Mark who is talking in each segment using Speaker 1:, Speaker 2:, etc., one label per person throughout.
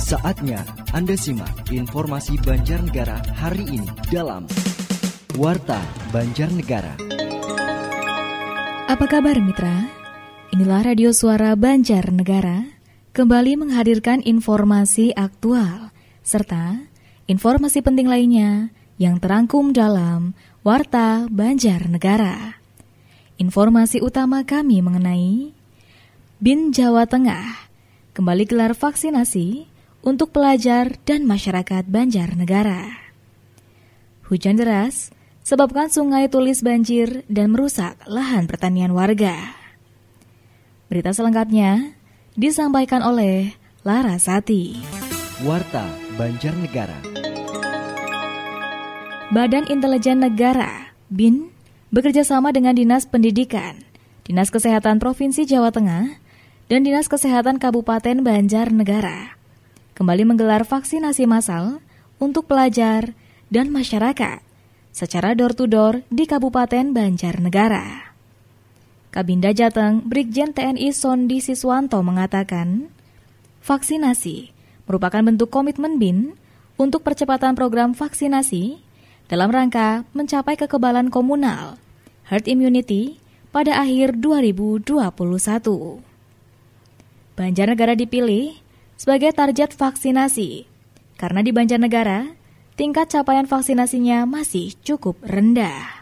Speaker 1: Saatnya Anda simak informasi Banjarnegara hari ini dalam Warta Banjarnegara.
Speaker 2: Apa kabar mitra? Inilah Radio Suara Banjarnegara kembali menghadirkan informasi aktual serta informasi penting lainnya yang terangkum dalam Warta Banjarnegara. Informasi utama kami mengenai BIN Jawa Tengah kembali gelar vaksinasi untuk pelajar dan masyarakat Banjarnegara. Hujan deras sebabkan Sungai Tulis banjir dan merusak lahan pertanian warga. Berita selengkapnya disampaikan oleh Larasati.
Speaker 1: Warta Banjarnegara.
Speaker 2: Badan Intelijen Negara (BIN) bekerjasama dengan Dinas Pendidikan, Dinas Kesehatan Provinsi Jawa Tengah, dan Dinas Kesehatan Kabupaten Banjarnegara kembali menggelar vaksinasi massal untuk pelajar dan masyarakat secara door-to-door di Kabupaten Banjarnegara. Kabinda Jateng Brigjen TNI Sondi Siswanto mengatakan, vaksinasi merupakan bentuk komitmen BIN untuk percepatan program vaksinasi dalam rangka mencapai kekebalan komunal, herd immunity, pada akhir 2021. Banjarnegara dipilih sebagai target vaksinasi karena di Banjarnegara tingkat capaian vaksinasinya masih cukup rendah.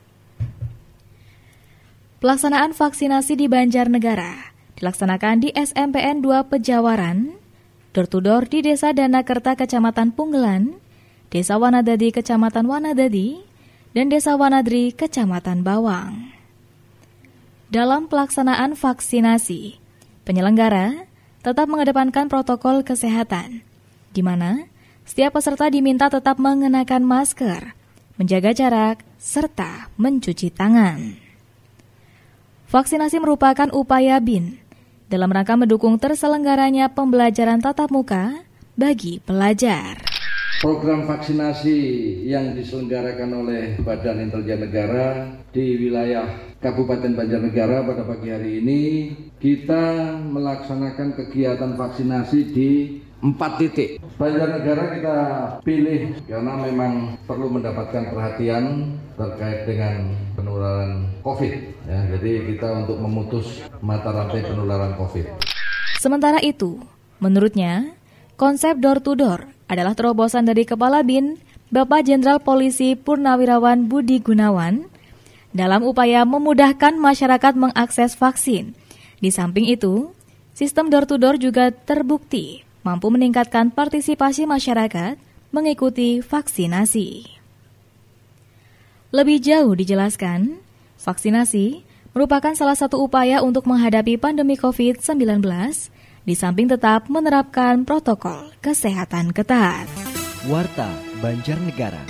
Speaker 2: Pelaksanaan vaksinasi di Banjarnegara dilaksanakan di SMPN 2 Pejawaran, door-to-door di Desa Danakerta Kecamatan Punggelan, Desa Wanadadi Kecamatan Wanadadi, dan Desa Wanadri Kecamatan Bawang. Dalam pelaksanaan vaksinasi, penyelenggara tetap mengedepankan protokol kesehatan, di mana setiap peserta diminta tetap mengenakan masker, menjaga jarak, serta mencuci tangan. Vaksinasi merupakan upaya BIN dalam rangka mendukung terselenggaranya pembelajaran tatap muka bagi pelajar.
Speaker 3: Program vaksinasi yang diselenggarakan oleh Badan Intelijen Negara di wilayah Kabupaten Banjarnegara pada pagi hari ini, kita melaksanakan kegiatan vaksinasi di 4 titik. Banjarnegara kita pilih karena memang perlu mendapatkan perhatian terkait dengan penularan COVID. Ya, jadi kita untuk memutus mata rantai penularan COVID.
Speaker 2: Sementara itu, menurutnya, konsep door-to-door adalah terobosan dari Kepala BIN, Bapak Jenderal Polisi Purnawirawan Budi Gunawan, dalam upaya memudahkan masyarakat mengakses vaksin. Di samping itu, sistem door-to-door juga terbukti mampu meningkatkan partisipasi masyarakat mengikuti vaksinasi. Lebih jauh dijelaskan, vaksinasi merupakan salah satu upaya untuk menghadapi pandemi COVID-19, di samping tetap menerapkan protokol kesehatan ketat.
Speaker 1: Warta Banjarnegara.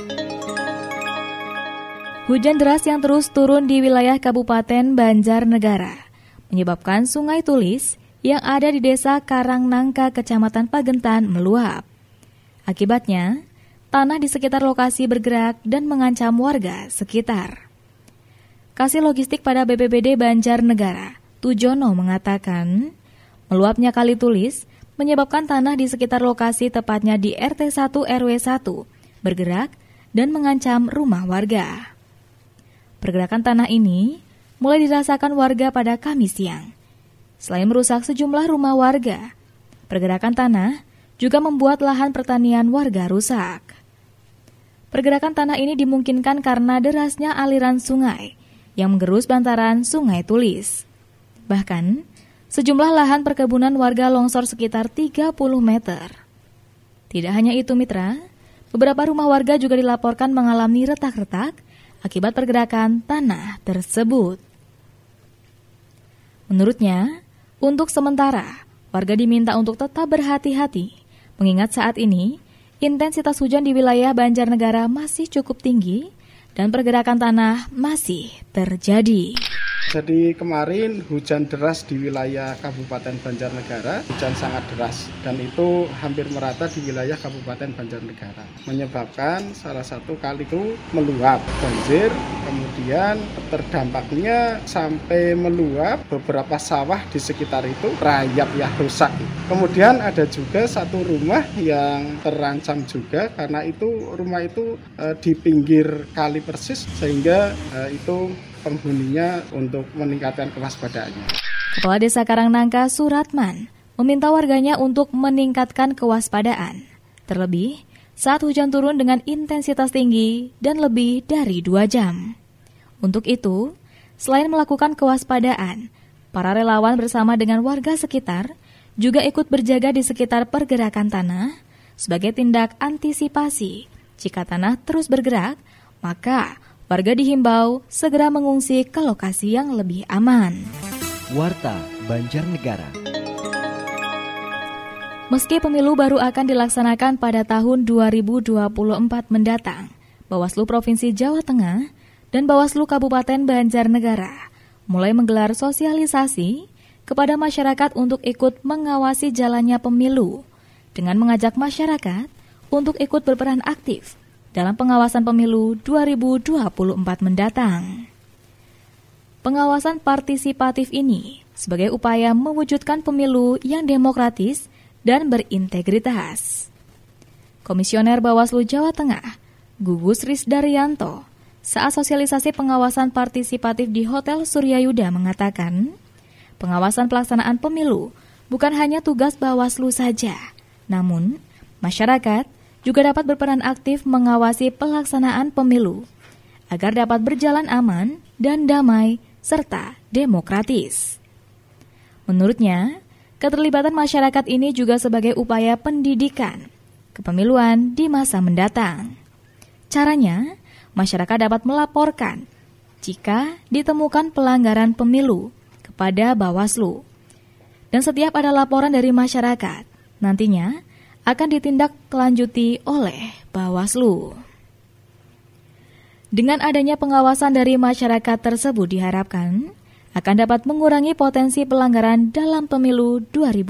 Speaker 2: Hujan deras yang terus turun di wilayah Kabupaten Banjarnegara menyebabkan Sungai Tulis yang ada di Desa Karangnangka, Kecamatan Pagentan meluap. Akibatnya, tanah di sekitar lokasi bergerak dan mengancam warga sekitar. Kasih Logistik pada BPBD Banjarnegara, Tujono mengatakan, meluapnya Kali Tulis menyebabkan tanah di sekitar lokasi, tepatnya di RT 1 RW 1, bergerak dan mengancam rumah warga. Pergerakan tanah ini mulai dirasakan warga pada Kamis siang. Selain merusak sejumlah rumah warga, pergerakan tanah juga membuat lahan pertanian warga rusak. Pergerakan tanah ini dimungkinkan karena derasnya aliran sungai yang menggerus bantaran Sungai Tulis. Bahkan, sejumlah lahan perkebunan warga longsor sekitar 30 meter. Tidak hanya itu mitra, beberapa rumah warga juga dilaporkan mengalami retak-retak akibat pergerakan tanah tersebut. Menurutnya, untuk sementara, warga diminta untuk tetap berhati-hati, mengingat saat ini intensitas hujan di wilayah Banjarnegara masih cukup tinggi dan pergerakan tanah masih terjadi.
Speaker 4: Jadi kemarin hujan deras di wilayah Kabupaten Banjarnegara, hujan sangat deras dan itu hampir merata di wilayah Kabupaten Banjarnegara. Menyebabkan salah satu kali itu meluap, banjir, kemudian terdampaknya sampai meluap beberapa sawah di sekitar itu rayap ya rusak. Kemudian ada juga satu rumah yang terancam juga karena itu rumah itu di pinggir kali persis sehingga itu penghuninya untuk meningkatkan kewaspadaannya.
Speaker 2: Kepala Desa Karangnangka Suratman meminta warganya untuk meningkatkan kewaspadaan. Terlebih saat hujan turun dengan intensitas tinggi dan lebih dari 2 jam. Untuk itu, selain melakukan kewaspadaan, para relawan bersama dengan warga sekitar juga ikut berjaga di sekitar pergerakan tanah sebagai tindak antisipasi. Jika tanah terus bergerak, maka warga dihimbau segera mengungsi ke lokasi yang lebih aman.
Speaker 1: Warta Banjarnegara.
Speaker 2: Meski pemilu baru akan dilaksanakan pada tahun 2024 mendatang, Bawaslu Provinsi Jawa Tengah dan Bawaslu Kabupaten Banjarnegara mulai menggelar sosialisasi kepada masyarakat untuk ikut mengawasi jalannya pemilu dengan mengajak masyarakat untuk ikut berperan aktif dalam pengawasan pemilu 2024 mendatang. Pengawasan partisipatif ini sebagai upaya mewujudkan pemilu yang demokratis dan berintegritas. Komisioner Bawaslu Jawa Tengah, Gugus Risdaryanto, saat sosialisasi pengawasan partisipatif di Hotel Suryayuda mengatakan, pengawasan pelaksanaan pemilu bukan hanya tugas Bawaslu saja, namun masyarakat juga dapat berperan aktif mengawasi pelaksanaan pemilu agar dapat berjalan aman dan damai serta demokratis. Menurutnya, keterlibatan masyarakat ini juga sebagai upaya pendidikan kepemiluan di masa mendatang. Caranya, masyarakat dapat melaporkan jika ditemukan pelanggaran pemilu kepada Bawaslu. Dan setiap ada laporan dari masyarakat, nantinya akan ditindaklanjuti oleh Bawaslu. Dengan adanya pengawasan dari masyarakat tersebut diharapkan akan dapat mengurangi potensi pelanggaran dalam pemilu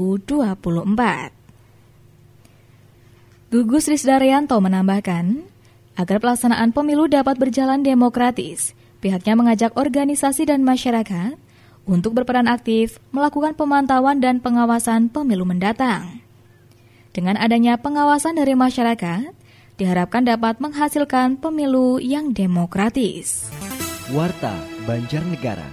Speaker 2: 2024. Gugus Risdaryanto menambahkan, agar pelaksanaan pemilu dapat berjalan demokratis, pihaknya mengajak organisasi dan masyarakat untuk berperan aktif melakukan pemantauan dan pengawasan pemilu mendatang. Dengan adanya pengawasan dari masyarakat, diharapkan dapat menghasilkan pemilu yang demokratis.
Speaker 1: Warta Banjarnegara.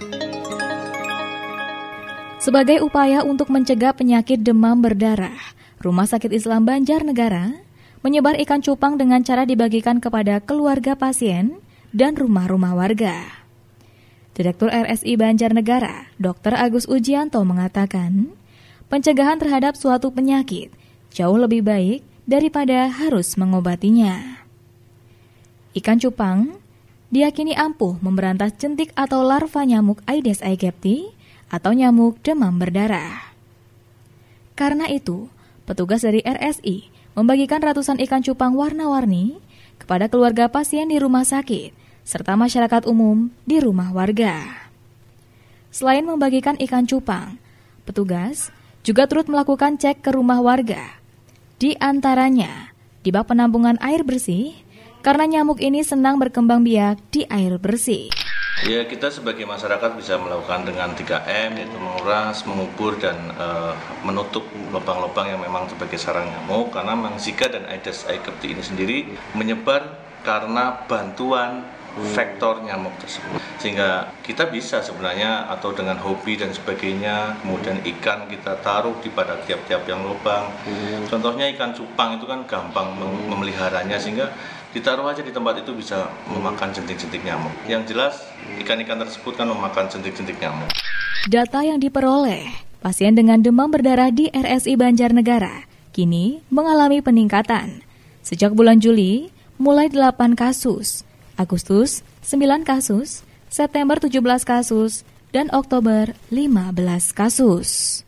Speaker 2: Sebagai upaya untuk mencegah penyakit demam berdarah, Rumah Sakit Islam Banjarnegara menyebar ikan cupang dengan cara dibagikan kepada keluarga pasien dan rumah-rumah warga. Direktur RSI Banjarnegara, Dr. Agus Ujianto mengatakan, pencegahan terhadap suatu penyakit jauh lebih baik daripada harus mengobatinya. Ikan cupang diyakini ampuh memberantas jentik atau larva nyamuk Aedes aegypti atau nyamuk demam berdarah. Karena itu, petugas dari RSI membagikan ratusan ikan cupang warna-warni kepada keluarga pasien di rumah sakit serta masyarakat umum di rumah warga. Selain membagikan ikan cupang, petugas juga turut melakukan cek ke rumah warga. Di antaranya, di bak penampungan air bersih, karena nyamuk ini senang berkembang biak di air bersih.
Speaker 5: Ya, kita sebagai masyarakat bisa melakukan dengan 3M, yaitu menguras, mengubur, dan menutup lubang-lubang yang memang sebagai sarang nyamuk. Karena memang Zika dan Aedes aegypti ini sendiri menyebar karena bantuan vektor nyamuk tersebut. Sehingga kita bisa sebenarnya, atau dengan hobi dan sebagainya, kemudian ikan kita taruh di pada tiap-tiap yang lubang. Contohnya ikan cupang itu kan gampang memeliharanya, sehingga ditaruh aja di tempat itu bisa memakan jentik-jentik nyamuk. Yang jelas ikan-ikan tersebut kan memakan jentik-jentik nyamuk.
Speaker 2: Data yang diperoleh, pasien dengan demam berdarah di RSI Banjarnegara kini mengalami peningkatan. Sejak bulan Juli, mulai 8 kasus, Agustus 9 kasus, September 17 kasus, dan Oktober 15 kasus.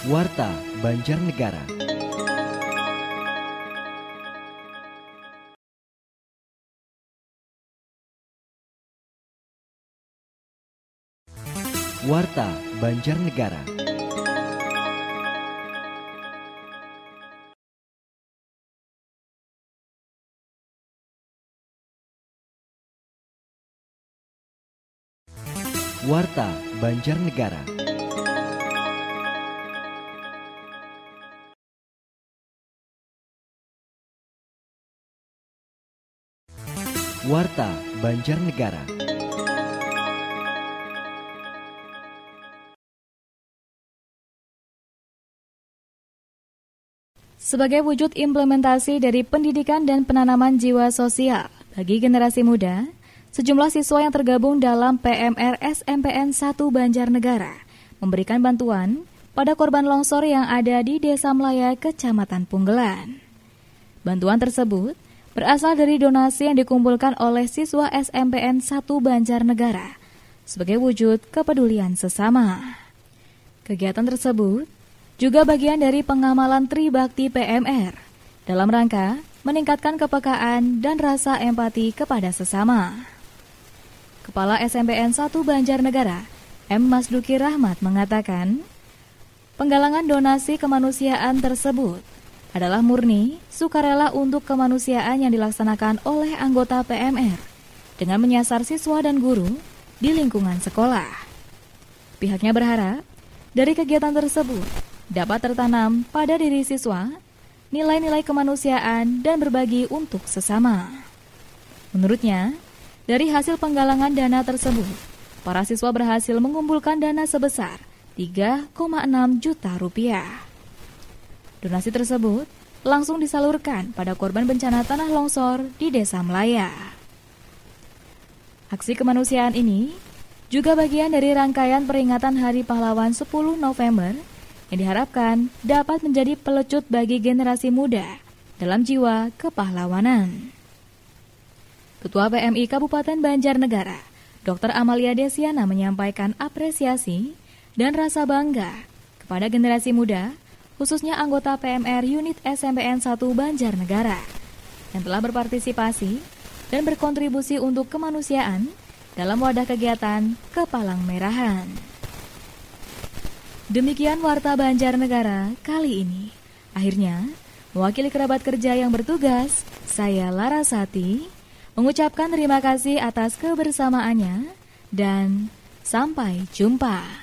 Speaker 1: Warta Banjarnegara. Warta Banjarnegara. Warta Banjarnegara. Warta Banjarnegara.
Speaker 2: Sebagai wujud implementasi dari pendidikan dan penanaman jiwa sosial bagi generasi muda, sejumlah siswa yang tergabung dalam PMR SMPN 1 Banjarnegara memberikan bantuan pada korban longsor yang ada di Desa Melaya, Kecamatan Punggelan. Bantuan tersebut berasal dari donasi yang dikumpulkan oleh siswa SMPN 1 Banjarnegara sebagai wujud kepedulian sesama. Kegiatan tersebut juga bagian dari pengamalan Tribakti PMR dalam rangka meningkatkan kepekaan dan rasa empati kepada sesama. Kepala SMPN 1 Banjarnegara, M. Masduki Rahmat mengatakan, penggalangan donasi kemanusiaan tersebut adalah murni sukarela untuk kemanusiaan yang dilaksanakan oleh anggota PMR dengan menyasar siswa dan guru di lingkungan sekolah. Pihaknya berharap dari kegiatan tersebut dapat tertanam pada diri siswa nilai-nilai kemanusiaan dan berbagi untuk sesama. Menurutnya, dari hasil penggalangan dana tersebut, para siswa berhasil mengumpulkan dana sebesar 3,6 juta rupiah. Donasi tersebut langsung disalurkan pada korban bencana tanah longsor di Desa Melaya. Aksi kemanusiaan ini juga bagian dari rangkaian peringatan Hari Pahlawan 10 November yang diharapkan dapat menjadi pelecut bagi generasi muda dalam jiwa kepahlawanan. Ketua PMI Kabupaten Banjarnegara, Dr. Amalia Desiana menyampaikan apresiasi dan rasa bangga kepada generasi muda, khususnya anggota PMR Unit SMPN 1 Banjarnegara, yang telah berpartisipasi dan berkontribusi untuk kemanusiaan dalam wadah kegiatan Kepalang Merahan. Demikian Warta Banjarnegara kali ini. Akhirnya, mewakili kerabat kerja yang bertugas, saya Larasati, mengucapkan terima kasih atas kebersamaannya dan sampai jumpa.